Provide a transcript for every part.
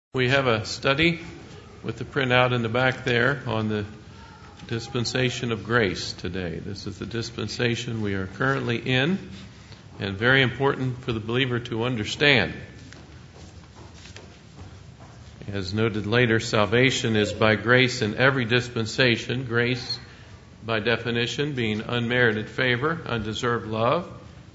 We have a study with the printout in the back there on the dispensation of grace today. This is the dispensation we are currently in, and very important for the believer to understand. As noted later, salvation is by grace in every dispensation. Grace, by definition, being unmerited favor, undeserved love.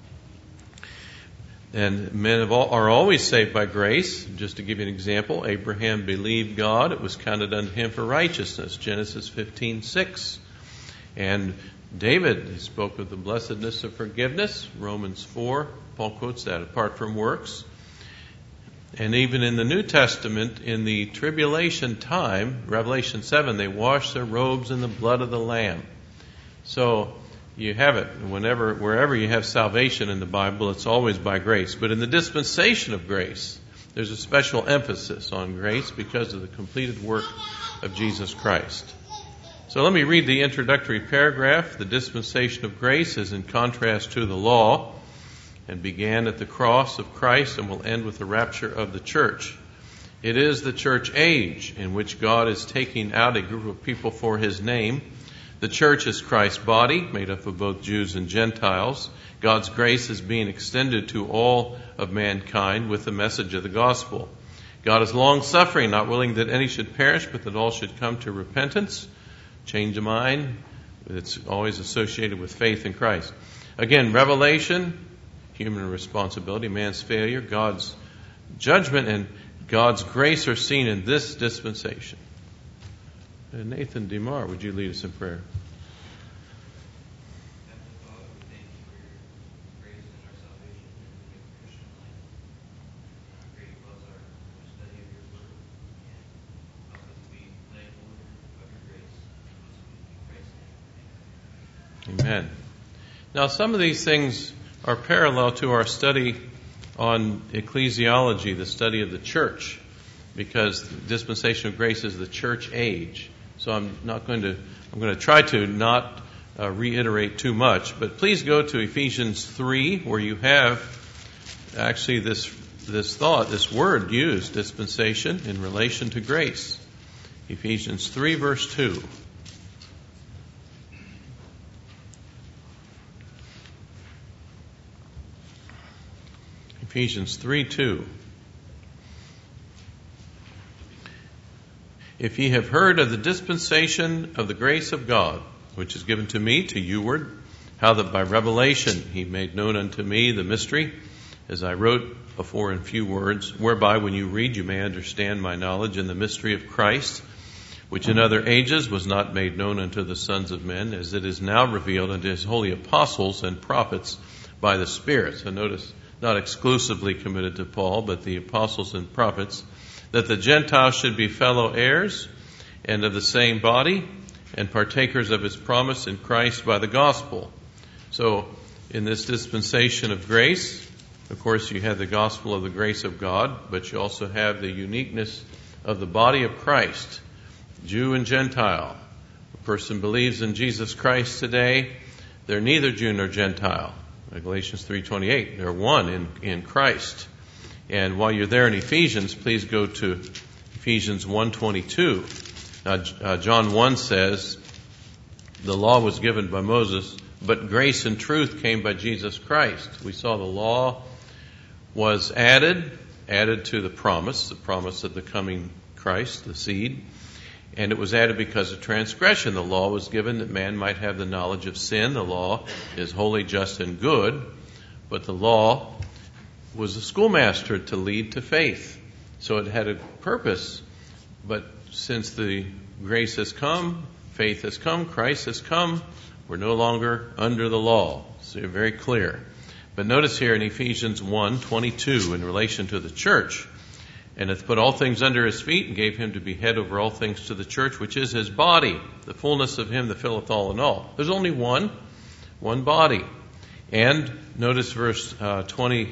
And men are always saved by grace. Just to give you an example, Abraham believed God. It was counted unto him for righteousness, Genesis 15:6. And David spoke of the blessedness of forgiveness, Romans 4. Paul quotes that, apart from works. And even in the New Testament, in the tribulation time, Revelation 7, they wash their robes in the blood of the Lamb. So you have it. Wherever you have salvation in the Bible, it's always by grace. But in the dispensation of grace, there's a special emphasis on grace because of the completed work of Jesus Christ. So let me read the introductory paragraph. The dispensation of grace is in contrast to the law and began at the cross of Christ and will end with the rapture of the church. It is the church age in which God is taking out a group of people for His name. The church is Christ's body, made up of both Jews and Gentiles. God's grace is being extended to all of mankind with the message of the gospel. God is long-suffering, not willing that any should perish, but that all should come to repentance. Change of mind, it's always associated with faith in Christ. Again, revelation, human responsibility, man's failure, God's judgment, and God's grace are seen in this dispensation. Nathan DeMar, would you lead us in prayer? Amen. Now, some of these things are parallel to our study on ecclesiology, the study of the church, because the dispensation of grace is the church age. So I'm going to try to not reiterate too much, but please go to Ephesians 3, where you have actually this thought, this word used, dispensation, in relation to grace. Ephesians 3, verse 2. Ephesians 3:2. If ye have heard of the dispensation of the grace of God, which is given to me, to youward, how that by revelation He made known unto me the mystery, as I wrote before in few words, whereby when you read you may understand my knowledge in the mystery of Christ, which in other ages was not made known unto the sons of men, as it is now revealed unto His holy apostles and prophets by the Spirit. So notice, not exclusively committed to Paul, but the apostles and prophets, that the Gentiles should be fellow heirs and of the same body and partakers of His promise in Christ by the gospel. So in this dispensation of grace, of course, you have the gospel of the grace of God, but you also have the uniqueness of the body of Christ, Jew and Gentile. A person believes in Jesus Christ today, they're neither Jew nor Gentile. Galatians 3:28, they're one in Christ. And while you're there in Ephesians, please go to Ephesians 1:22. Now, John 1 says, the law was given by Moses, but grace and truth came by Jesus Christ. We saw the law was added to the promise of the coming Christ, the seed. And it was added because of transgression. The law was given that man might have the knowledge of sin. The law is holy, just, and good. But the law was a schoolmaster to lead to faith. So it had a purpose. But since the grace has come, faith has come, Christ has come, we're no longer under the law. So you're very clear. But notice here in Ephesians 1:22, in relation to the church, and hath put all things under His feet, and gave Him to be head over all things to the church, which is His body, the fullness of Him that filleth all in all. There's only one body. And notice verse 20,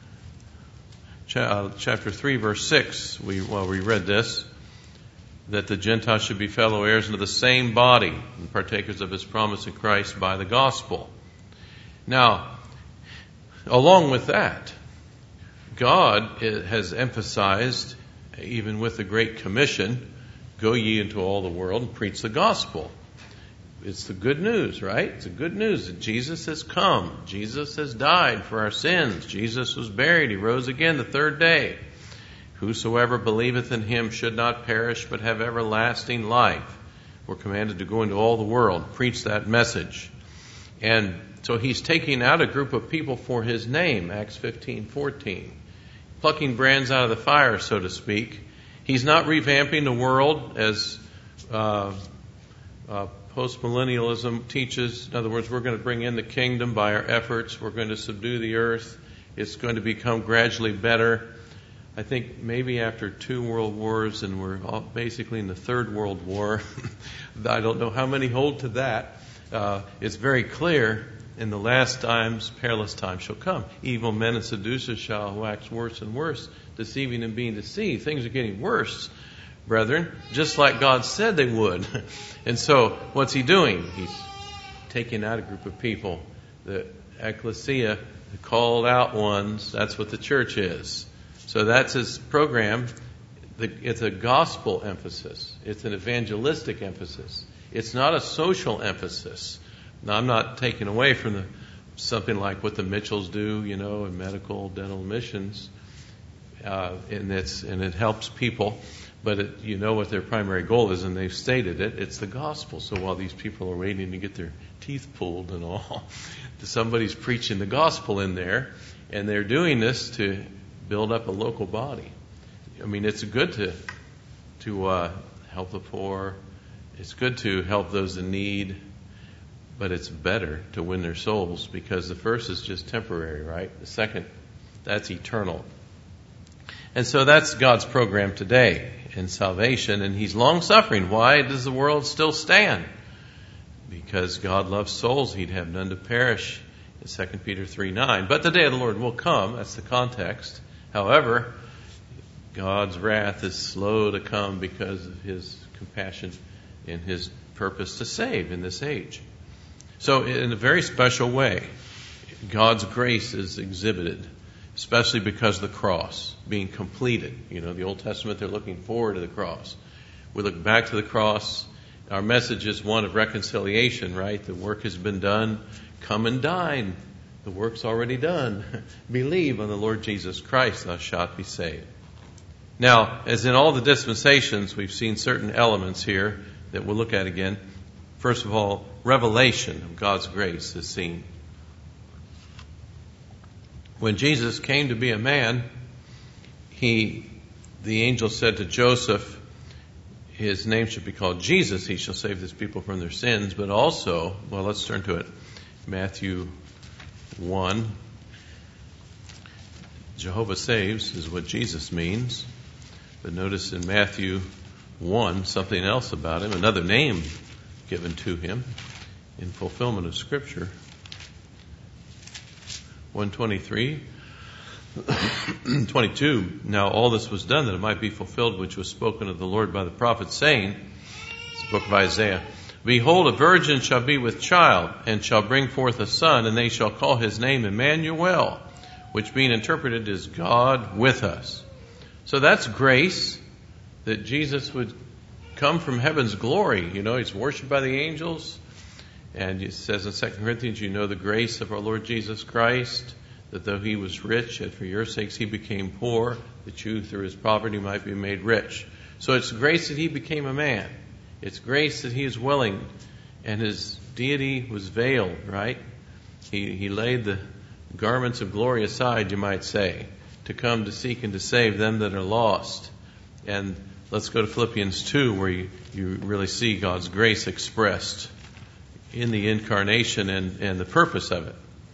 chapter 3, verse 6. We read this, that the Gentiles should be fellow heirs unto the same body, and partakers of His promise in Christ by the gospel. Now, along with that, God has emphasized even with the Great Commission, go ye into all the world and preach the gospel. It's the good news, right? It's the good news that Jesus has come. Jesus has died for our sins. Jesus was buried. He rose again the third day. Whosoever believeth in him should not perish, but have everlasting life. We're commanded to go into all the world, preach that message. And so he's taking out a group of people for his name, Acts 15:14. Plucking brands out of the fire, so to speak. He's not revamping the world as postmillennialism teaches. In other words, we're going to bring in the kingdom by our efforts. We're going to subdue the earth. It's going to become gradually better. I think maybe after 2 world wars, and we're all basically in the 3rd World War, I don't know how many hold to that. It's very clear, in the last times, perilous times shall come. Evil men and seducers shall wax worse and worse, deceiving and being deceived. Things are getting worse, brethren, just like God said they would. And so, what's he doing? He's taking out a group of people. The ecclesia, the called out ones, that's what the church is. So that's his program. It's a gospel emphasis. It's an evangelistic emphasis. It's not a social emphasis. Now, I'm not taking away from something like what the Mitchells do, in medical, dental missions, and it helps people. But what their primary goal is, and they've stated it. It's the gospel. So while these people are waiting to get their teeth pulled and all, somebody's preaching the gospel in there, and they're doing this to build up a local body. I mean, it's good to help the poor. It's good to help those in need. But it's better to win their souls, because the first is just temporary, right? The second, that's eternal. And so that's God's program today in salvation. And he's long-suffering. Why does the world still stand? Because God loves souls. He'd have none to perish, in 2 Peter 3:9. But the day of the Lord will come. That's the context. However, God's wrath is slow to come because of his compassion and his purpose to save in this age. So in a very special way, God's grace is exhibited, especially because of the cross being completed. The Old Testament, they're looking forward to the cross. We look back to the cross. Our message is one of reconciliation, right? The work has been done. Come and dine. The work's already done. Believe on the Lord Jesus Christ, thou shalt be saved. Now, as in all the dispensations, we've seen certain elements here that we'll look at again. First of all, revelation of God's grace is seen. When Jesus came to be a man, the angel said to Joseph, his name should be called Jesus. He shall save his people from their sins. But also, let's turn to it. Matthew 1. Jehovah saves is what Jesus means. But notice in Matthew 1, something else about him, another name given to him in fulfillment of Scripture. 1:23, 22. Now all this was done that it might be fulfilled which was spoken of the Lord by the prophet, saying, it's the book of Isaiah, Behold, a virgin shall be with child, and shall bring forth a son, and they shall call his name Emmanuel, which being interpreted is God with us. So that's grace, that Jesus would come from heaven's glory. He's worshipped by the angels. And it says in 2 Corinthians, the grace of our Lord Jesus Christ, that though he was rich, yet for your sakes he became poor, that you through his poverty might be made rich. So it's grace that he became a man. It's grace that he is willing, and his deity was veiled, right? He laid the garments of glory aside, you might say, to come to seek and to save them that are lost. And let's go to Philippians 2, where you really see God's grace expressed in the incarnation and the purpose of it.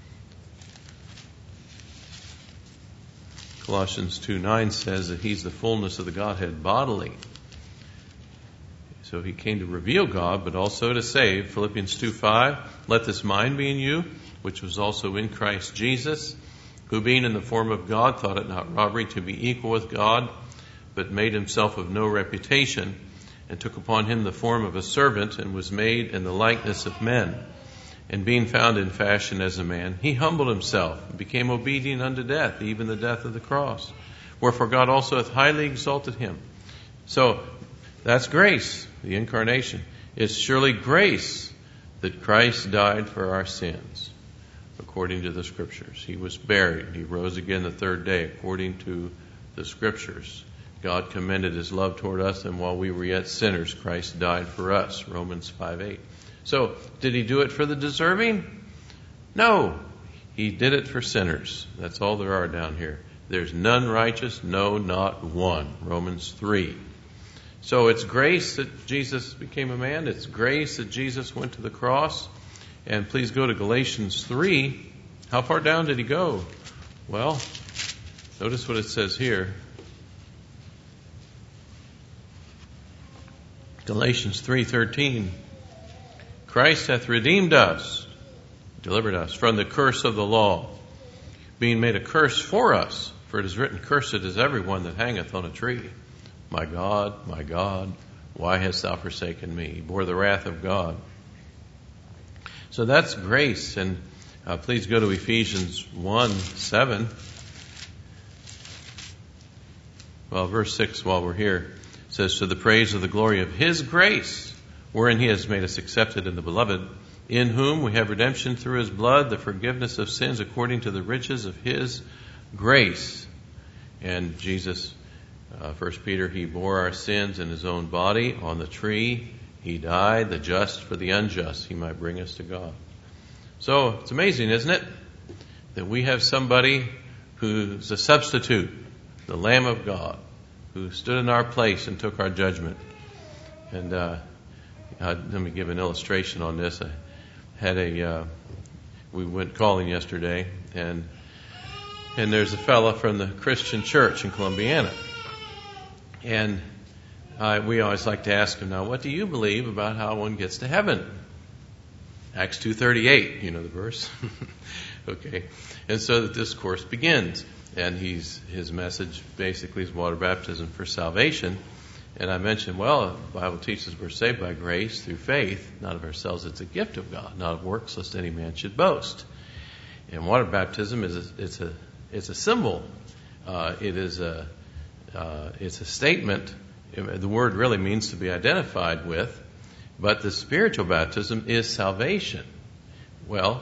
Colossians 2:9 says that he's the fullness of the Godhead bodily. So he came to reveal God, but also to save. Philippians 2:5, let this mind be in you, which was also in Christ Jesus, who being in the form of God thought it not robbery to be equal with God, but made himself of no reputation, and took upon him the form of a servant, and was made in the likeness of men. And being found in fashion as a man, he humbled himself, and became obedient unto death, even the death of the cross. Wherefore God also hath highly exalted him. So that's grace, the incarnation. It's surely grace that Christ died for our sins, according to the Scriptures. He was buried. He rose again the third day, according to the Scriptures. God commended his love toward us, and while we were yet sinners, Christ died for us, Romans 5:8. So, did he do it for the deserving? No. He did it for sinners. That's all there are down here. There's none righteous, no, not one, Romans 3. So it's grace that Jesus became a man. It's grace that Jesus went to the cross. And please go to Galatians 3. How far down did he go? Well, notice what it says here. Galatians 3:13. Christ hath redeemed us, delivered us from the curse of the law, being made a curse for us. For it is written, Cursed is everyone that hangeth on a tree. My God, why hast thou forsaken me? He bore the wrath of God. So that's grace. And please go to Ephesians 1:7. Well, verse 6 while we're here. It says, To the praise of the glory of his grace, wherein he has made us accepted in the beloved, in whom we have redemption through his blood, the forgiveness of sins according to the riches of his grace. And Jesus, 1 Peter, he bore our sins in his own body on the tree. He died, the just for the unjust. He might bring us to God. So it's amazing, isn't it? That we have somebody who's a substitute, the Lamb of God, who stood in our place and took our judgment. And let me give an illustration on this. I had we went calling yesterday, and there's a fella from the Christian church in Columbiana. And we always like to ask him, now, what do you believe about how one gets to heaven? Acts 2:38, you know the verse. Okay. And so the discourse begins. And his message basically is water baptism for salvation. And I mentioned, well, the Bible teaches we're saved by grace through faith, not of ourselves. It's a gift of God, not of works, lest any man should boast. And water baptism it's a symbol. It's a statement. The word really means to be identified with. But the spiritual baptism is salvation. Well,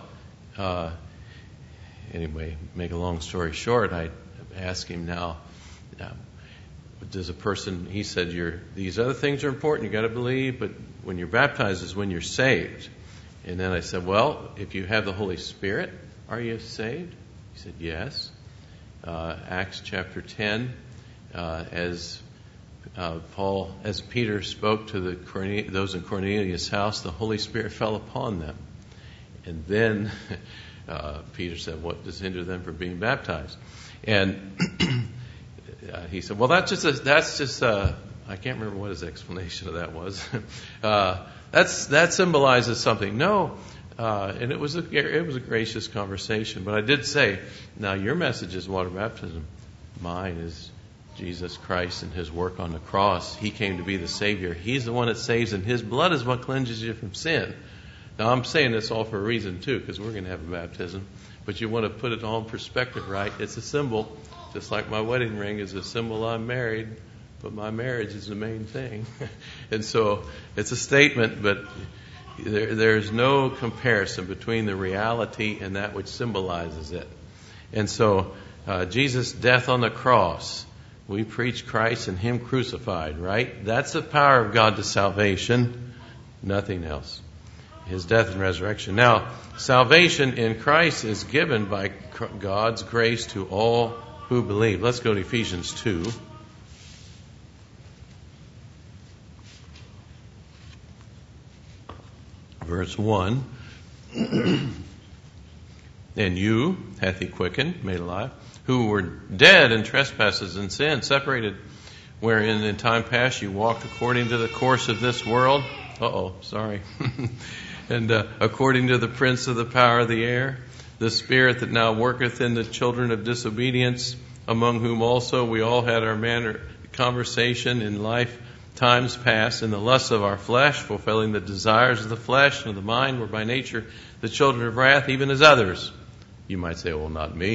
anyway, make a long story short, I asked him now, does a person, he said, these other things are important, you got to believe, but when you're baptized is when you're saved. And then I said, well, if you have the Holy Spirit, are you saved? He said, yes. Acts chapter 10, as Peter spoke to those in Cornelius' house, the Holy Spirit fell upon them. And then Peter said, what does hinder them from being baptized? And he said, well, that's just I can't remember what his explanation of that was. That symbolizes something. No, and it was a gracious conversation. But I did say, now your message is water baptism. Mine is Jesus Christ and his work on the cross. He came to be the Savior. He's the one that saves, and his blood is what cleanses you from sin. Now, I'm saying this all for a reason, too, because we're going to have a baptism. But you want to put it all in perspective, right? It's a symbol, just like my wedding ring is a symbol I'm married, but my marriage is the main thing. And so it's a statement, but there's no comparison between the reality and that which symbolizes it. And so Jesus' death on the cross, we preach Christ and him crucified, right? That's the power of God to salvation, nothing else. His death and resurrection. Now, salvation in Christ is given by God's grace to all who believe. Let's go to Ephesians 2. Verse 1. And you hath he quickened, made alive, who were dead in trespasses and sins, separated, wherein in time past you walked according to the course of this world. And according to the prince of the power of the air, the spirit that now worketh in the children of disobedience, among whom also we all had our manner conversation in life times past, in the lusts of our flesh, fulfilling the desires of the flesh and of the mind, were by nature the children of wrath, even as others. You might say, well, not me.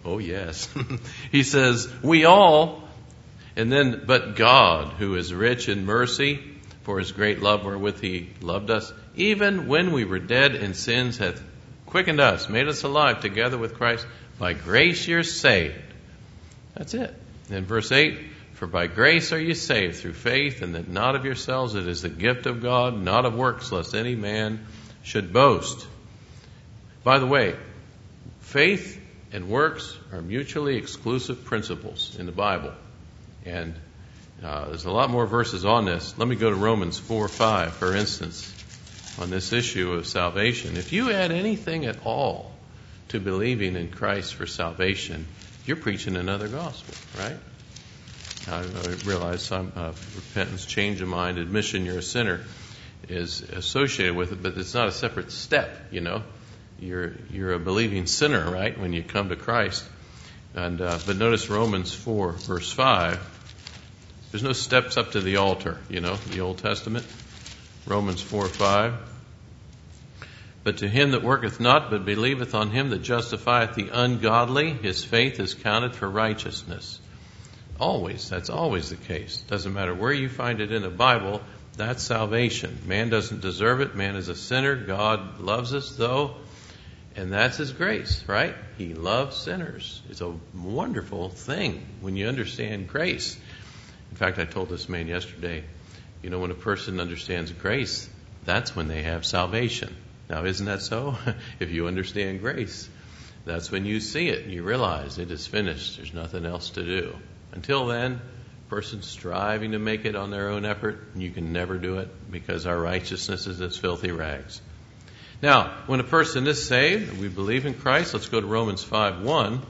Oh, yes. He says, we all, and then, but God, who is rich in mercy, for his great love wherewith he loved us, even when we were dead in sins, hath quickened us, made us alive together with Christ. By grace you're saved. That's it. In verse 8, for by grace are you saved through faith, and that not of yourselves, it is the gift of God, not of works, lest any man should boast. By the way, faith and works are mutually exclusive principles in the Bible. And there's a lot more verses on this. Let me go to Romans 4:5, for instance, on this issue of salvation. If you add anything at all to believing in Christ for salvation, you're preaching another gospel, right? I realize some repentance, change of mind, admission you're a sinner is associated with it, but it's not a separate step, you know. You're a believing sinner, right, when you come to Christ. And but notice Romans 4, verse 5. There's no steps up to the altar, you know, the Old Testament. Romans 4:5. But to him that worketh not, but believeth on him that justifieth the ungodly, his faith is counted for righteousness. Always, that's always the case. Doesn't matter where you find it in the Bible, that's salvation. Man doesn't deserve it. Man is a sinner. God loves us, though, and that's his grace, right? He loves sinners. It's a wonderful thing when you understand grace. In fact, I told this man yesterday, you know, when a person understands grace, that's when they have salvation. Now, isn't that so? If you understand grace, that's when you see it and you realize it is finished. There's nothing else to do. Until then, a person striving to make it on their own effort, and you can never do it because our righteousness is as filthy rags. Now, when a person is saved, we believe in Christ. Let's go to Romans 5:1.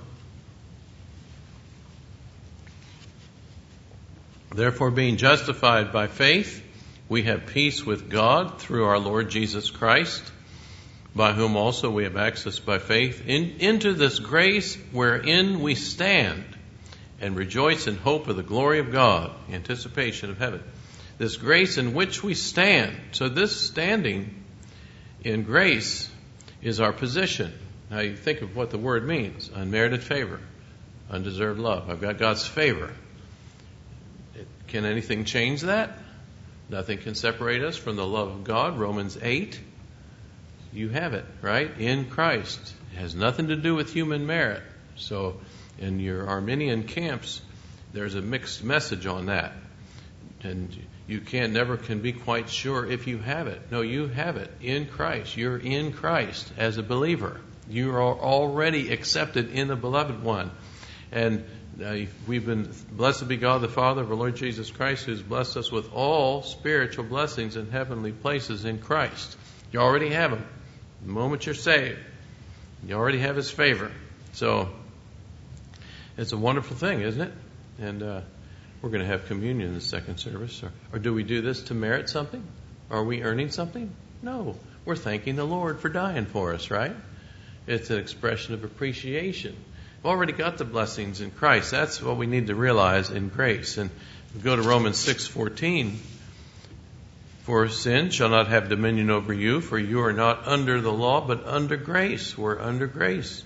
Therefore, being justified by faith, we have peace with God through our Lord Jesus Christ, by whom also we have access by faith into this grace wherein we stand and rejoice in hope of the glory of God, anticipation of heaven. This grace in which we stand. So this standing in grace is our position. Now you think of what the word means. Unmerited favor, undeserved love. I've got God's favor. Can anything change that? Nothing can separate us from the love of God. Romans 8. You have it, right? In Christ. It has nothing to do with human merit. So in your Arminian camps, there's a mixed message on that. And you never can be quite sure if you have it. No, you have it in Christ. You're in Christ as a believer. You are already accepted in the Beloved One. And we've been, blessed be God the Father of our Lord Jesus Christ, who's blessed us with all spiritual blessings in heavenly places in Christ. You already have them. The moment you're saved, you already have His favor. So it's a wonderful thing, isn't it? And we're going to have communion in the second service. Or do we do this to merit something? Are we earning something? No. We're thanking the Lord for dying for us, right? It's an expression of appreciation. We've already got the blessings in Christ. That's what we need to realize in grace. And we go to Romans 6:14. For sin shall not have dominion over you, for you are not under the law, but under grace. We're under grace.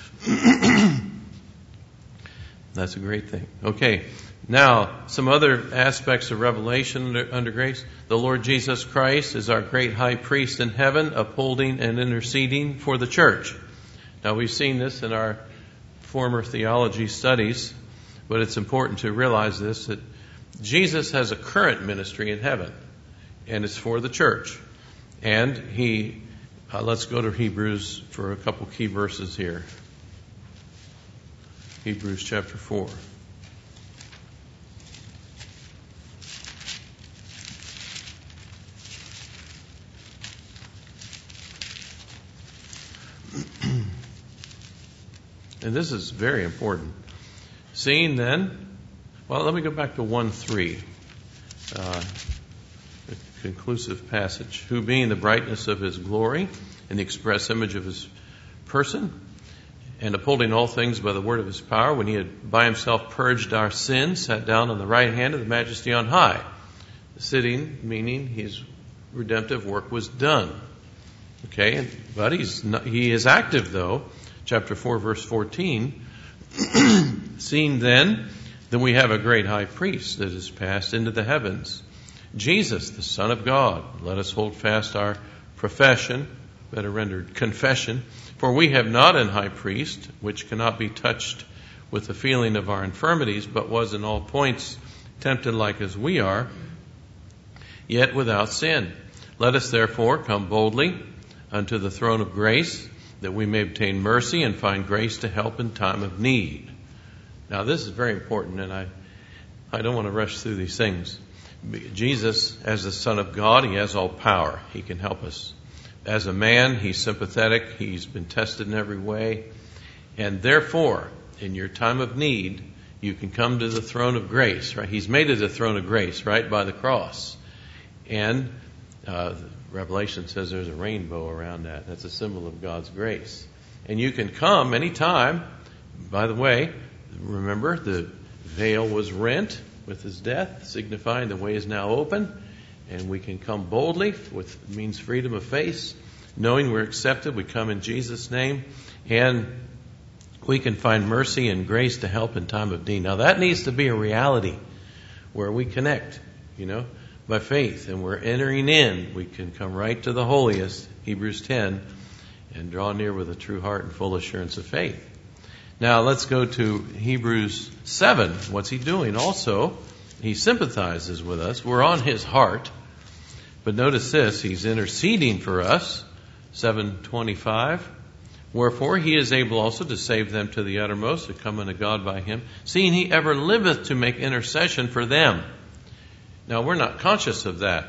That's a great thing. Okay, now some other aspects of revelation under grace. The Lord Jesus Christ is our great high priest in heaven, upholding and interceding for the church. Now we've seen this in our former theology studies, but it's important to realize this, that Jesus has a current ministry in heaven, and it's for the church. And let's go to Hebrews for a couple key verses here. Hebrews chapter 4. And this is very important. Seeing then, well, let me go back to 1:3. A conclusive passage. Who being the brightness of His glory and the express image of His person, and upholding all things by the word of His power, when He had by Himself purged our sins, sat down on the right hand of the Majesty on high. Sitting, meaning His redemptive work was done. Okay, but He is active though. Chapter 4, verse 14. Seeing then that we have a great high priest that is passed into the heavens, Jesus, the Son of God, let us hold fast our profession, better rendered confession, for we have not an high priest which cannot be touched with the feeling of our infirmities, but was in all points tempted like as we are, yet without sin. Let us therefore come boldly unto the throne of grace, that we may obtain mercy and find grace to help in time of need. Now this is very important, and I don't want to rush through these things. Jesus, as the Son of God, He has all power. He can help us. As a man, He's sympathetic. He's been tested in every way. And therefore, in your time of need, you can come to the throne of grace, right? He's made it a throne of grace, right, by the cross. And Revelation says there's a rainbow around that. That's a symbol of God's grace. And you can come anytime. By the way, remember, the veil was rent with His death, signifying the way is now open. And we can come boldly, which means freedom of faith, knowing we're accepted. We come in Jesus' name. And we can find mercy and grace to help in time of need. Now that needs to be a reality where we connect, by faith. And we're entering in. We can come right to the holiest, Hebrews 10, and draw near with a true heart and full assurance of faith. Now let's go to Hebrews 7. What's he doing? Also, he sympathizes with us. We're on his heart. But notice this, he's interceding for us. 7:25. Wherefore he is able also to save them to the uttermost, that come unto God by him, seeing he ever liveth to make intercession for them. Now we're not conscious of that.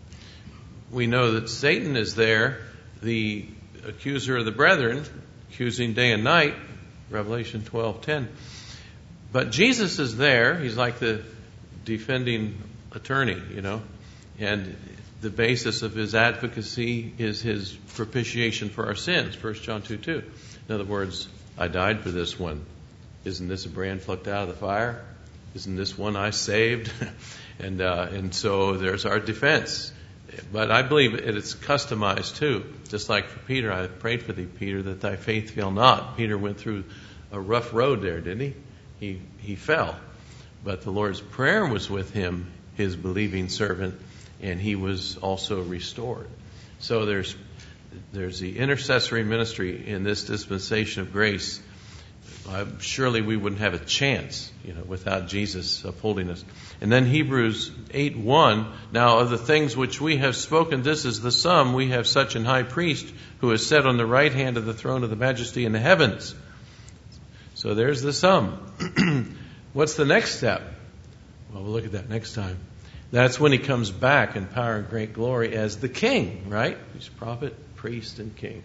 We know that Satan is there, the accuser of the brethren, accusing day and night, Revelation 12:10. But Jesus is there. He's like the defending attorney, and the basis of his advocacy is his propitiation for our sins, 1 John 2:2. In other words, I died for this one. Isn't this a brand plucked out of the fire? Isn't this one I saved? And so there's our defense. But I believe it's customized too. Just like for Peter, I prayed for thee, Peter, that thy faith fail not. Peter went through a rough road there, didn't he? He fell. But the Lord's prayer was with him, his believing servant, and he was also restored. So there's the intercessory ministry in this dispensation of grace. Surely we wouldn't have a chance, without Jesus upholding us. And then Hebrews 8:1, now of the things which we have spoken, this is the sum. We have such an high priest who is set on the right hand of the throne of the majesty in the heavens. So there's the sum. What's the next step? Well, we'll look at that next time. That's when he comes back in power and great glory as the king, right? He's prophet, priest, and king.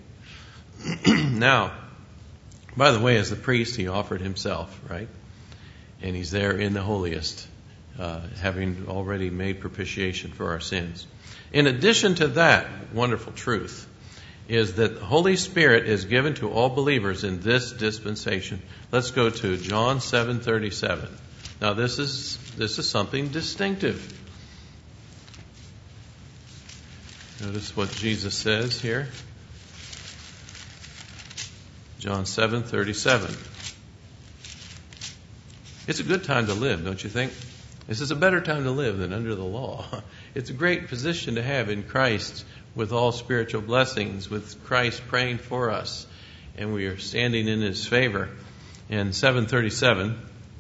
Now, by the way, as the priest, he offered himself, right? And he's there in the holiest, having already made propitiation for our sins. In addition to that wonderful truth is that the Holy Spirit is given to all believers in this dispensation. Let's go to John 7:37. Now this is something distinctive. Notice what Jesus says here. John 7:37. It's a good time to live, don't you think? This is a better time to live than under the law. It's a great position to have in Christ with all spiritual blessings, with Christ praying for us, and we are standing in His favor. And 7:37.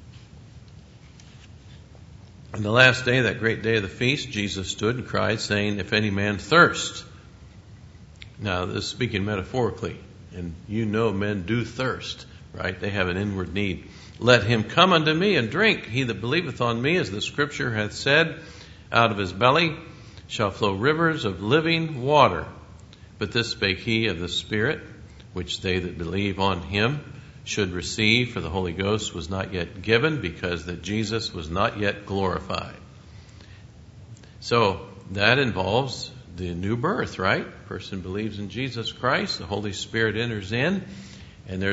On the last day, that great day of the feast, Jesus stood and cried, saying, if any man thirst. Now, this is speaking metaphorically. And men do thirst, right? They have an inward need. Let him come unto me and drink. He that believeth on me, as the Scripture hath said, out of his belly shall flow rivers of living water. But this spake he of the Spirit, which they that believe on him should receive, for the Holy Ghost was not yet given, because that Jesus was not yet glorified. So that involves the new birth, right? Person believes in Jesus Christ, the Holy Spirit enters in, and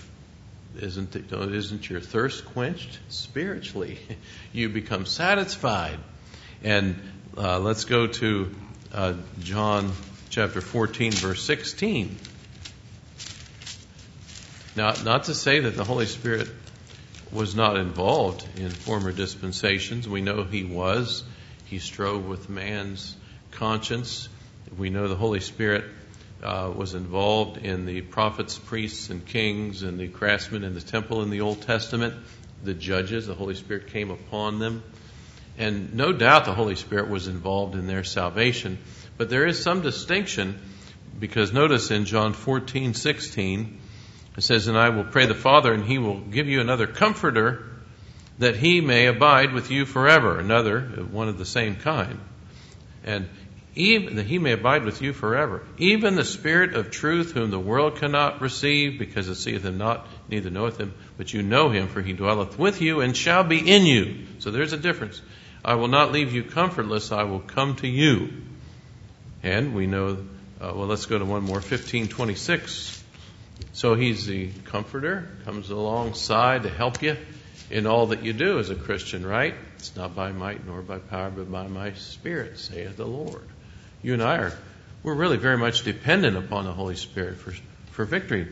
isn't your thirst quenched spiritually? You become satisfied. And let's go to John chapter 14, verse 16. Now, not to say that the Holy Spirit was not involved in former dispensations. We know he was. He strove with man's conscience. We know the Holy Spirit was involved in the prophets, priests, and kings, and the craftsmen in the temple in the Old Testament, the judges. The Holy Spirit came upon them. And no doubt the Holy Spirit was involved in their salvation. But there is some distinction, because notice in John 14:16, it says, "And I will pray the Father, and he will give you another comforter, that he may abide with you forever." Another, one of the same kind. And even that he may abide with you forever. "Even the Spirit of truth, whom the world cannot receive, because it seeth him not, neither knoweth him. But you know him, for he dwelleth with you, and shall be in you." So there's a difference. "I will not leave you comfortless, I will come to you." And we know, let's go to one more, 15:26. So he's the comforter, comes alongside to help you in all that you do as a Christian, right? "It's not by might nor by power, but by my Spirit, saith the Lord." You and we're really very much dependent upon the Holy Spirit for victory.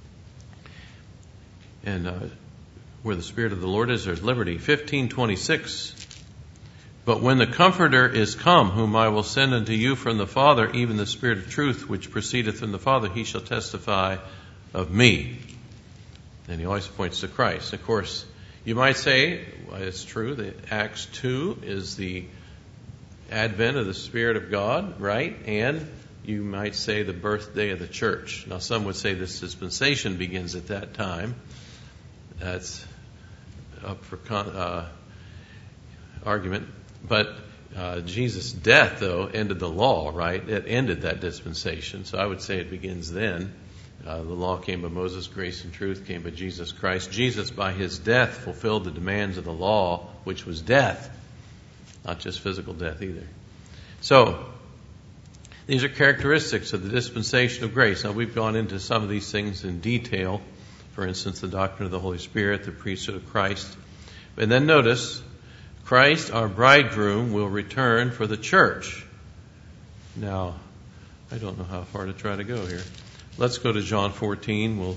And where the Spirit of the Lord is, there's liberty. 15:26. "But when the Comforter is come, whom I will send unto you from the Father, even the Spirit of truth, which proceedeth from the Father, he shall testify of me." And he always points to Christ. Of course, you might say, well, it's true that Acts 2 is the advent of the Spirit of God, right? And you might say the birthday of the church. Now, some would say this dispensation begins at that time. That's up for argument. But Jesus' death, though, ended the law, right? It ended that dispensation. So I would say it begins then. The law came by Moses, grace and truth came by Jesus Christ. Jesus, by his death, fulfilled the demands of the law, which was death. Not just physical death either. So, these are characteristics of the dispensation of grace. Now, we've gone into some of these things in detail. For instance, the doctrine of the Holy Spirit, the priesthood of Christ. And then notice, Christ, our bridegroom, will return for the church. Now, I don't know how far to try to go here. Let's go to John 14. We'll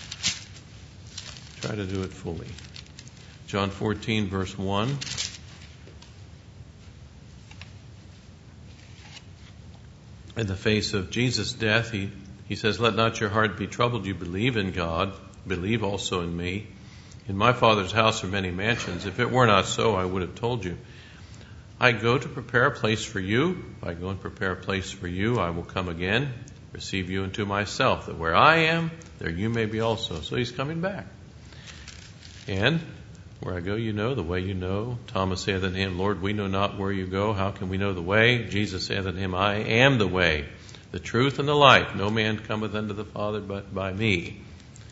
try to do it fully. John 14, verse 1. In the face of Jesus' death, he says, "Let not your heart be troubled. You believe in God. Believe also in me. In my Father's house are many mansions. If it were not so, I would have told you. I go to prepare a place for you. If I go and prepare a place for you, I will come again, receive you into myself, that where I am, there you may be also." So he's coming back. "And where I go, you know, the way you know. Thomas saith unto him, Lord, we know not where you go. How can we know the way? Jesus saith unto him, I am the way, the truth, and the life. No man cometh unto the Father but by me."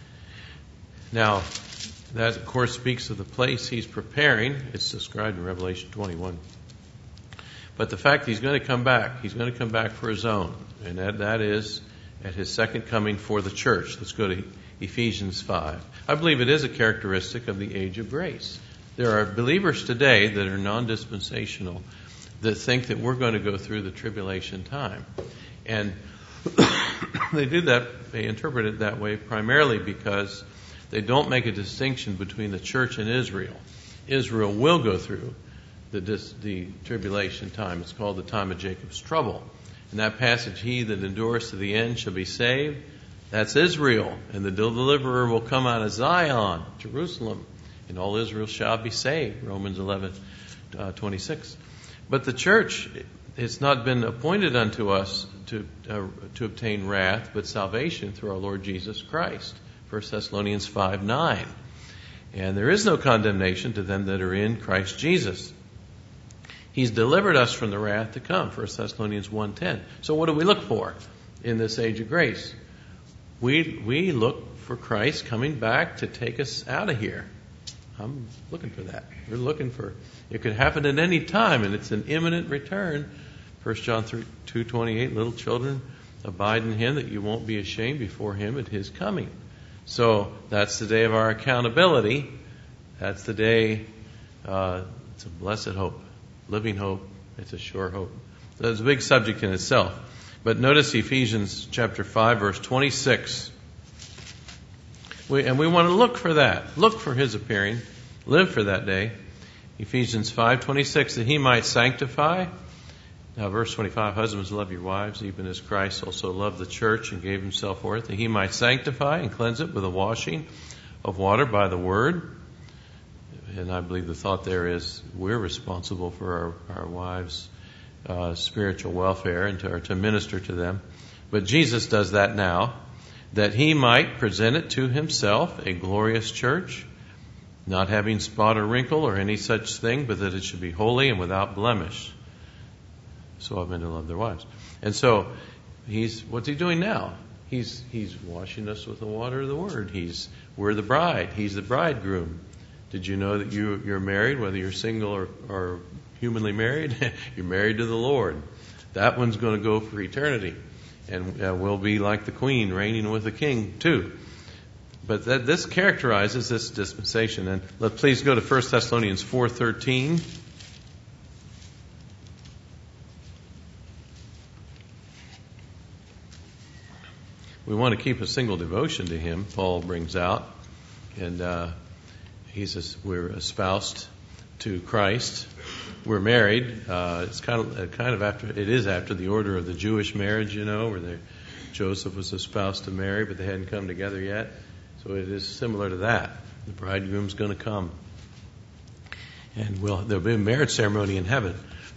Now, that, of course, speaks of the place he's preparing. It's described in Revelation 21. But the fact that he's going to come back for his own. And that is at his second coming for the church. Let's go to Ephesians 5. I believe it is a characteristic of the age of grace. There are believers today that are non-dispensational that think that we're going to go through the tribulation time. And they interpret it that way primarily because they don't make a distinction between the church and Israel. Israel will go through the tribulation time. It's called the time of Jacob's trouble. In that passage, he that endures to the end shall be saved. That's Israel. And the deliverer will come out of Zion, Jerusalem, and all Israel shall be saved. Romans 11:26. But the church, it's not been appointed unto us to obtain wrath, but salvation through our Lord Jesus Christ. 1 Thessalonians 5:9. And there is no condemnation to them that are in Christ Jesus. He's delivered us from the wrath to come. 1 Thessalonians 1:10. So what do we look for in this age of grace? We look for Christ coming back to take us out of here. I'm looking for that. We're looking for, it could happen at any time, and it's an imminent return. 1 John 2:28, little children, abide in him, that you won't be ashamed before him at his coming. So that's the day of our accountability. That's the day, it's a blessed hope, living hope. It's a sure hope. So it's a big subject in itself. But notice Ephesians chapter 5, verse 26. And we want to look for that. Look for his appearing. live for that day. Ephesians 5:26, that he might sanctify. Now, verse 25, husbands, love your wives, even as Christ also loved the church and gave himself for it, that he might sanctify and cleanse it with a washing of water by the word. And I believe the thought there is we're responsible for our wives' spiritual welfare and to minister to them. But Jesus does that now, that he might present it to himself, a glorious church, not having spot or wrinkle or any such thing, but that it should be holy and without blemish. So ought men to love their wives. And so what's he doing now? He's washing us with the water of the word. We're the bride. He's the bridegroom. Did you know that you're married, whether you're single or humanly married? You're married to the Lord. That one's going to go for eternity. And we'll be like the queen reigning with the king too. But this characterizes this dispensation. And please go to 1 Thessalonians 4:13. We want to keep a single devotion to him, Paul brings out. And we're espoused to Christ. We're married. It's kind of after the order of the Jewish marriage, where Joseph was espoused to Mary, but they hadn't come together yet. So it is similar to that. The bridegroom's going to come, and there'll be a marriage ceremony in heaven.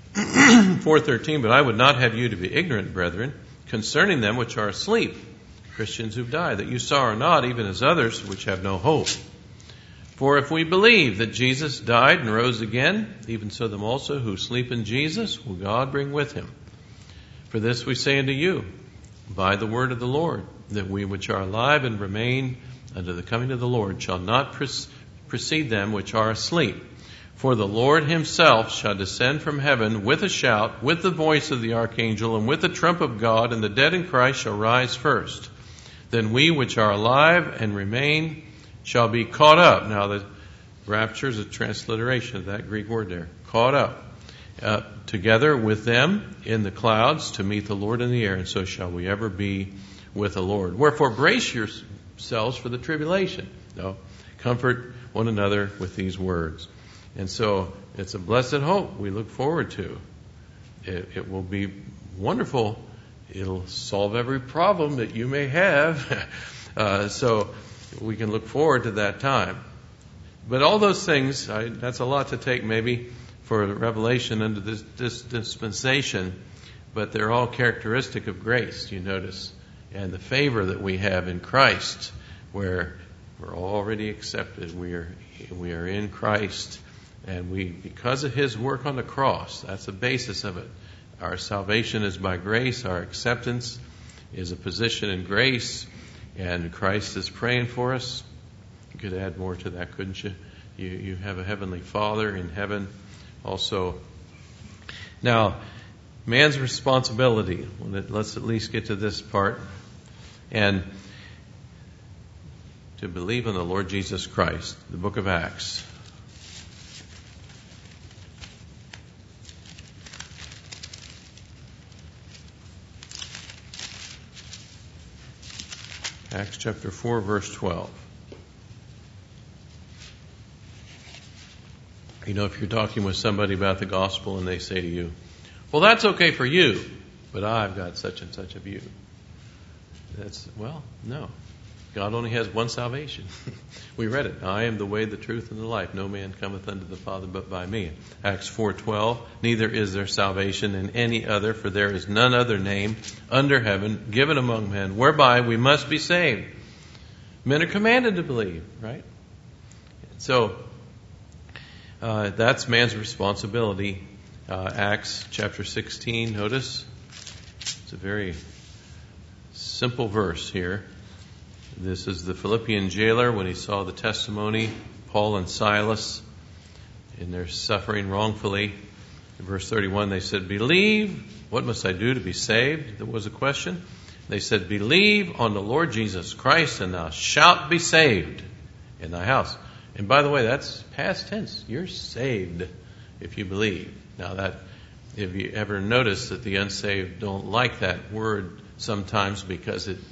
4:13. But I would not have you to be ignorant, brethren, concerning them which are asleep, Christians who've died, that you sorrow not, even as others which have no hope. For if we believe that Jesus died and rose again, even so them also who sleep in Jesus will God bring with him. For this we say unto you, by the word of the Lord, that we which are alive and remain unto the coming of the Lord shall not precede them which are asleep. For the Lord himself shall descend from heaven with a shout, with the voice of the archangel, and with the trump of God, and the dead in Christ shall rise first. Then we which are alive and remain shall be caught up. Now the rapture is a transliteration of that Greek word there. Caught up. Together with them in the clouds to meet the Lord in the air, and so shall we ever be with the Lord. Wherefore brace yourselves for the tribulation. No, comfort one another with these words. And so it's a blessed hope we look forward to. It will be wonderful. It'll solve every problem that you may have. So we can look forward to that time. But all those things, that's a lot to take maybe for revelation under this dispensation, but they're all characteristic of grace, you notice, and the favor that we have in Christ, where we're already accepted. We are in Christ, and because of his work on the cross, that's the basis of it. Our salvation is by grace. Our acceptance is a position in grace. And Christ is praying for us. You could add more to that, couldn't you? You have a heavenly Father in heaven also. Now, man's responsibility. Let's at least get to this part. And to believe in the Lord Jesus Christ. The book of Acts. Acts chapter 4, verse 12. If you're talking with somebody about the gospel and they say to you, well, that's okay for you, but I've got such and such a view. No. God only has one salvation. We read it. I am the way, the truth, and the life. No man cometh unto the Father but by me. Acts 4:12. Neither is there salvation in any other, for there is none other name under heaven given among men whereby we must be saved. Men are commanded to believe, right? So that's man's responsibility. Acts chapter 16. Notice it's a very simple verse here. This is the Philippian jailer when he saw the testimony, Paul and Silas, in their suffering wrongfully. In verse 31, they said, believe. What must I do to be saved? There was a question. They said, believe on the Lord Jesus Christ, and thou shalt be saved in thy house. And by the way, that's past tense. You're saved if you believe. Now if you ever notice that the unsaved don't like that word sometimes because it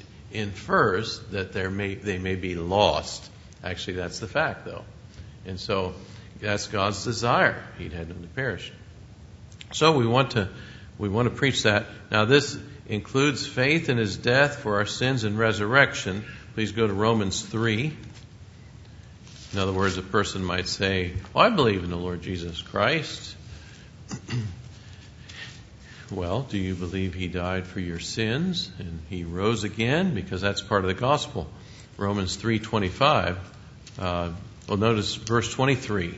infers that they may be lost. Actually, that's the fact, though. And so That's God's desire. He'd had none to perish. So we want to preach that. Now this includes faith in His death for our sins and resurrection. Please go to Romans 3. In other words, a person might say, well, I believe in the Lord Jesus Christ. Well, do you believe He died for your sins and He rose again? Because that's part of the gospel. Romans 3:25. Notice verse 23.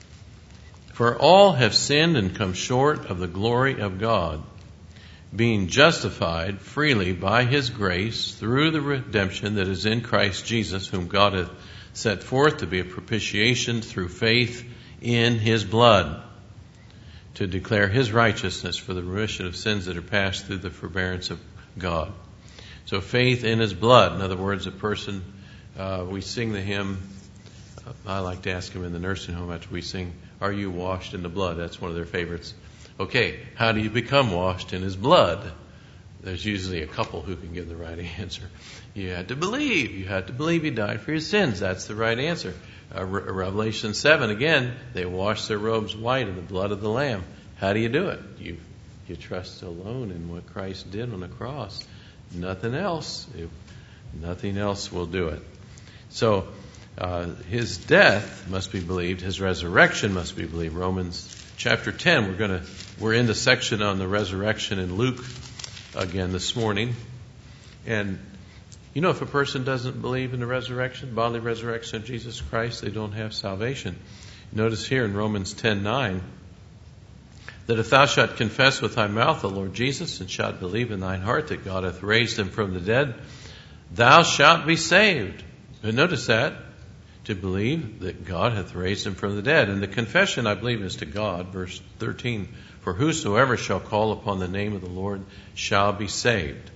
For all have sinned and come short of the glory of God, being justified freely by His grace through the redemption that is in Christ Jesus, whom God hath set forth to be a propitiation through faith in His blood, to declare His righteousness for the remission of sins that are passed through the forbearance of God. So faith in His blood. In other words, a person, we sing the hymn, I like to ask them in the nursing home after we sing, are you washed in the blood? That's one of their favorites. Okay, how do you become washed in His blood? There's usually a couple who can give the right answer. You had to believe. You had to believe He died for your sins. That's the right answer. Revelation 7, again, they wash their robes white in the blood of the Lamb. How do you do it? You trust alone in what Christ did on the cross. Nothing else. Nothing else will do it. So, His death must be believed. His resurrection must be believed. Romans chapter 10. We're in the section on the resurrection in Luke again this morning. And if a person doesn't believe in the resurrection, bodily resurrection of Jesus Christ, they don't have salvation. Notice here in Romans 10:9 that if thou shalt confess with thy mouth the Lord Jesus, and shalt believe in thine heart that God hath raised Him from the dead, thou shalt be saved. But notice that, to believe that God hath raised Him from the dead. And the confession, I believe, is to God. Verse 13, for whosoever shall call upon the name of the Lord shall be saved.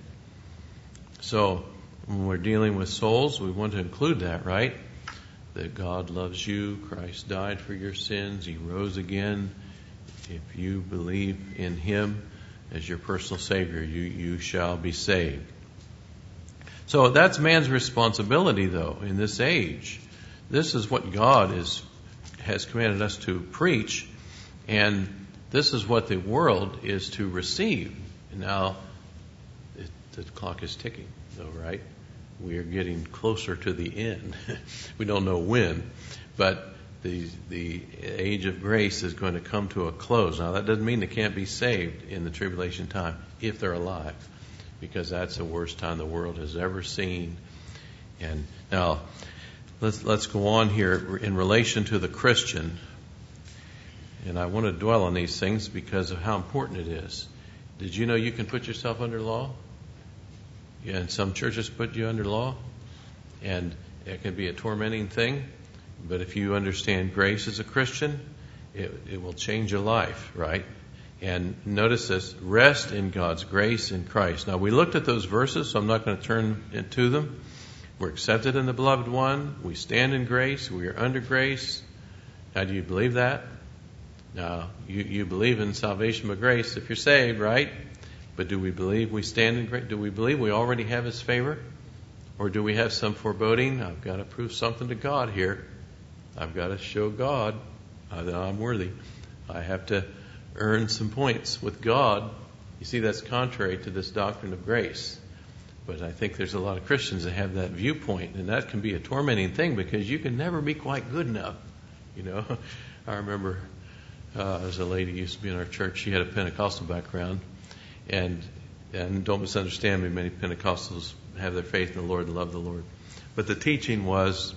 So, when we're dealing with souls, we want to include that, right? That God loves you, Christ died for your sins, He rose again. If you believe in Him as your personal Savior, you shall be saved. So that's man's responsibility, though, in this age. This is what God has commanded us to preach, and this is what the world is to receive. Now, the clock is ticking, though, right? We are getting closer to the end. We don't know when, but the age of grace is going to come to a close. Now, that doesn't mean they can't be saved in the tribulation time if they're alive, because that's the worst time the world has ever seen. And now, let's go on here in relation to the Christian. And I want to dwell on these things because of how important it is. Did you know you can put yourself under law? Yeah, and some churches put you under law. And it can be a tormenting thing. But if you understand grace as a Christian, it will change your life, right? And notice this, rest in God's grace in Christ. Now, we looked at those verses, so I'm not going to turn into them. We're accepted in the Beloved One. We stand in grace. We are under grace. Now, do you believe that? Now, you believe in salvation by grace if you're saved, right? But do we believe we stand in grace? Do we believe we already have His favor? Or do we have some foreboding? I've got to prove something to God here. I've got to show God that I'm worthy. I have to earn some points with God. You see, that's contrary to this doctrine of grace. But I think there's a lot of Christians that have that viewpoint, and that can be a tormenting thing because you can never be quite good enough. I remember there's a lady who used to be in our church. She had a Pentecostal background, and don't misunderstand me, many Pentecostals have their faith in the Lord and love the Lord. But the teaching was,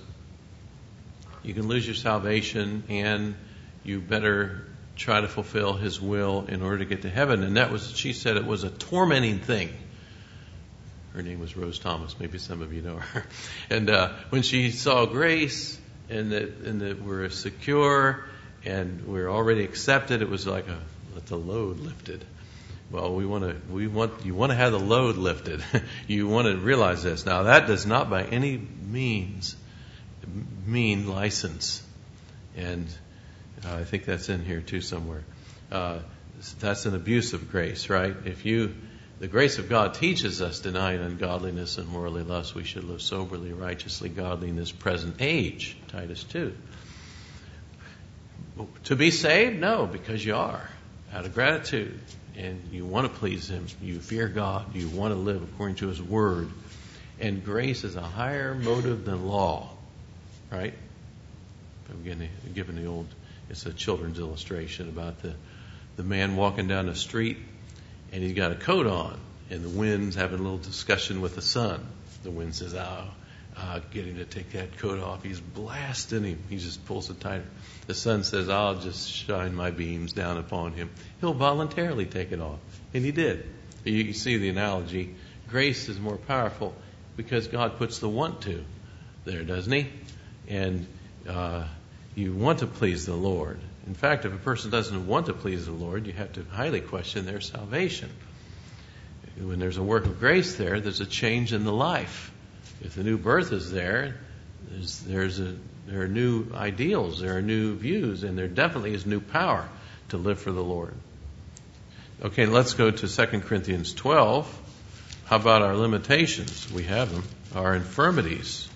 you can lose your salvation, and you better try to fulfill His will in order to get to heaven. And she said it was a tormenting thing. Her name was Rose Thomas. Maybe some of you know her. And when she saw grace and that we're secure and we're already accepted, it was like the load lifted. Well, you want to have the load lifted. You want to realize this. Now, that does not by any means mean license. And I think that's in here too somewhere. That's an abuse of grace, right? The grace of God teaches us, denying ungodliness and worldly lust, we should live soberly, righteously, godly in this present age, Titus 2. to be saved? No, because you are, out of gratitude. And you want to please Him. You fear God. You want to live according to His Word. And grace is a higher motive than law. Right? I'm giving the old, it's a children's illustration about the man walking down the street, and he's got a coat on, and the wind's having a little discussion with the sun. The wind says, get him to take that coat off. He's blasting him. He just pulls it tighter. The sun says, I'll just shine my beams down upon him. He'll voluntarily take it off. And he did. You see the analogy. Grace is more powerful because God puts the want to there, doesn't He? And you want to please the Lord. In fact, if a person doesn't want to please the Lord, you have to highly question their salvation. When there's a work of grace there's a change in the life. If the new birth is there, there are new ideals, there are new views, and there definitely is new power to live for the Lord. Okay, let's go to 2 Corinthians 12. How about our limitations? We have them. Our infirmities.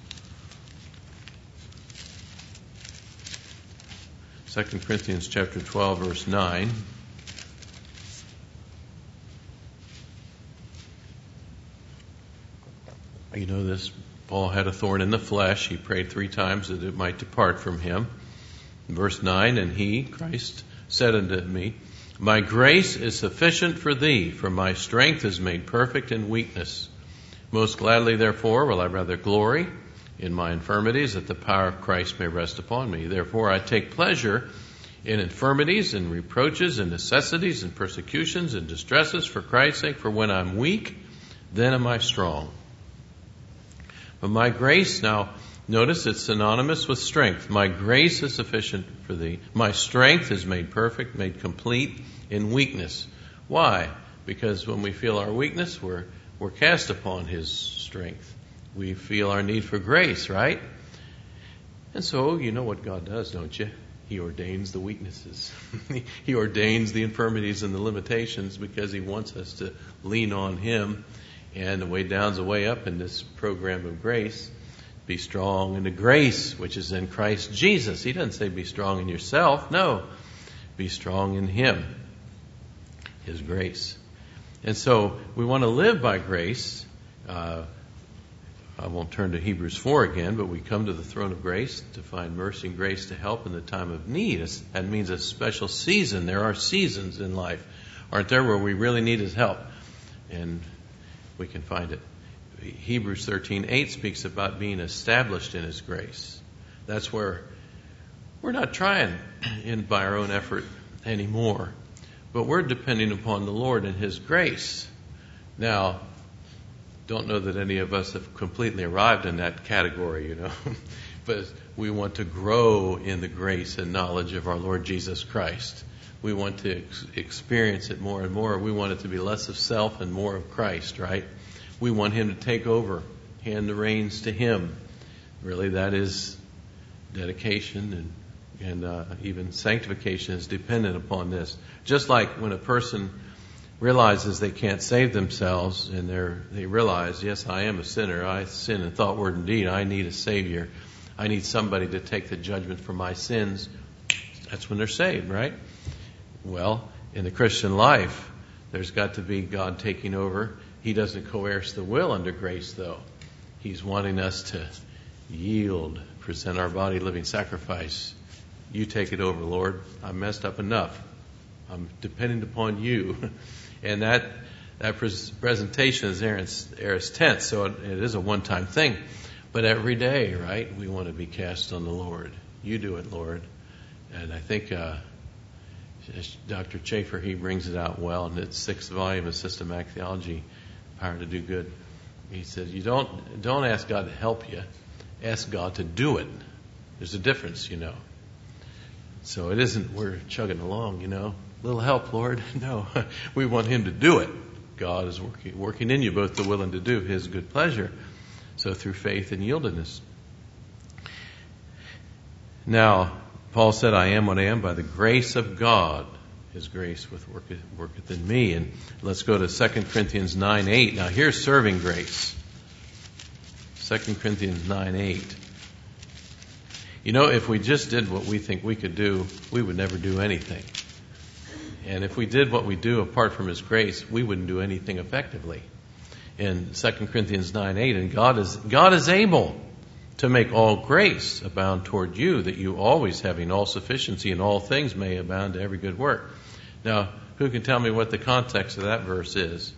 2 Corinthians chapter 12, verse 9. You know this, Paul had a thorn in the flesh. He prayed 3 times that it might depart from him. Verse 9, and he, Christ, said unto me, my grace is sufficient for thee, for my strength is made perfect in weakness. Most gladly, therefore, will I rather glory in my infirmities, that the power of Christ may rest upon me. Therefore I take pleasure in infirmities and reproaches and necessities and persecutions and distresses for Christ's sake, for when I'm weak, then am I strong. But my grace, now notice it's synonymous with strength. My grace is sufficient for thee. My strength is made perfect, made complete in weakness. Why? Because when we feel our weakness, we're cast upon His strength. We feel our need for grace, right? And so you know what God does, don't you? He ordains the weaknesses. He ordains the infirmities and the limitations because He wants us to lean on Him. And the way down's the way up in this program of grace. Be strong in the grace which is in Christ Jesus. He doesn't say be strong in yourself. No. Be strong in Him. His grace. And so we want to live by grace. I won't turn to Hebrews 4 again, but we come to the throne of grace to find mercy and grace to help in the time of need. That means a special season. There are seasons in life, aren't there, where we really need His help. And we can find it. Hebrews 13:8 speaks about being established in His grace. That's where we're not trying by our own effort anymore, but we're depending upon the Lord and His grace. Now, don't know that any of us have completely arrived in that category, but we want to grow in the grace and knowledge of our Lord Jesus Christ. We want to experience it more and more. We want it to be less of self and more of Christ, right? We want Him to take over, hand the reins to Him. Really, that is dedication and even sanctification is dependent upon this. Just like when a person realizes they can't save themselves and they realize, yes, I am a sinner. I sin in thought, word, and deed. I need a Savior. I need somebody to take the judgment for my sins. That's when they're saved, right? Well, in the Christian life, there's got to be God taking over. He doesn't coerce the will under grace, though. He's wanting us to yield, present our body living sacrifice. You take it over, Lord. I'm messed up enough. I'm dependent upon You. And that presentation is aorist tense, so it is a one-time thing. But every day, right, we want to be cast on the Lord. You do it, Lord. And I think Dr. Chafer, he brings it out well in its 6th volume of Systematic Theology, Power to Do Good. He says, you don't ask God to help you. Ask God to do it. There's a difference, So it isn't we're chugging along, Little help, Lord. No, we want Him to do it. God is working in you both the will and to do His good pleasure. So through faith and yieldedness. Now, Paul said, I am what I am by the grace of God. His grace worketh in me. And let's go to 2 Corinthians 9:8. Now here's serving grace. 2 Corinthians 9:8. You know, if we just did what we think we could do, we would never do anything. And if we did what we do apart from His grace, we wouldn't do anything effectively. In 2 Corinthians 9:8, and God is able to make all grace abound toward you, that you always, having all sufficiency in all things, may abound to every good work. Now, who can tell me what the context of that verse is?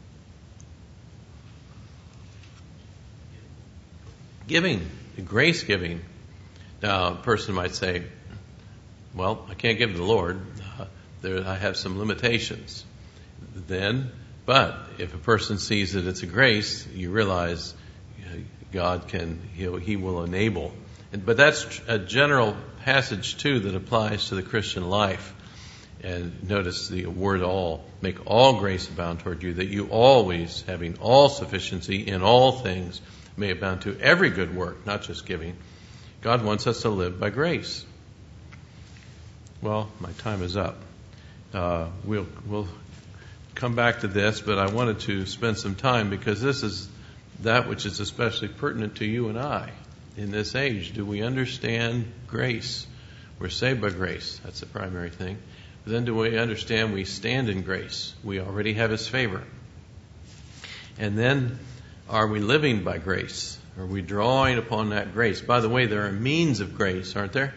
Giving, grace giving. Now, a person might say, well, I can't give to the Lord. I have some limitations. But if a person sees that it's a grace, you realize God He will enable. But that's a general passage too that applies to the Christian life. And notice the word all. Make all grace abound toward you, that you always, having all sufficiency in all things, may abound to every good work, not just giving. God wants us to live by grace. Well, my time is up. We'll come back to this, but I wanted to spend some time because this is that which is especially pertinent to you and I in this age. Do we understand grace? We're saved by grace. That's the primary thing. But then do we understand we stand in grace? We already have His favor. And then are we living by grace? Are we drawing upon that grace? By the way, there are means of grace, aren't there?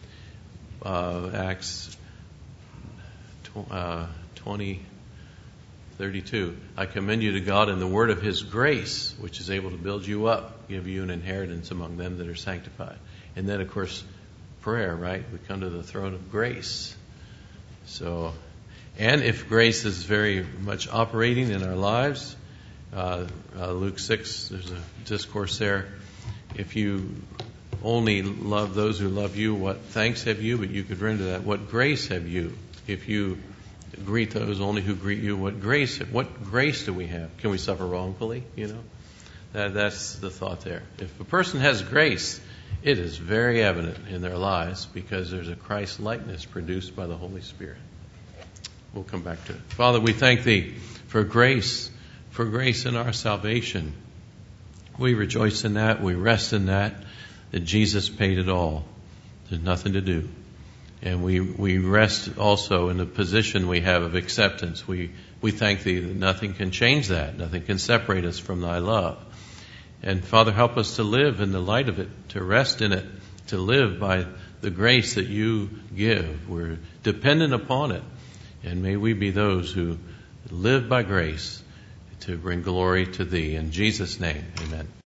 Acts 20:32. I commend you to God in the word of His grace, which is able to build you up, give you an inheritance among them that are sanctified. And then, of course, prayer, right? We come to the throne of grace. So, and if grace is very much operating in our lives, Luke 6, there's a discourse there. If you only love those who love you, what thanks have you? But you could render that, what grace have you? If you greet those only who greet you, what grace do we have? Can we suffer wrongfully? That's the thought there. If a person has grace, it is very evident in their lives because there's a Christ likeness produced by the Holy Spirit. We'll come back to it. Father, we thank Thee for grace in our salvation. We rejoice in that. We rest in that Jesus paid it all. There's nothing to do. And we rest also in the position we have of acceptance. We thank Thee that nothing can change that. Nothing can separate us from Thy love. And Father, help us to live in the light of it, to rest in it, to live by the grace that You give. We're dependent upon it. And may we be those who live by grace to bring glory to Thee. In Jesus' name, amen.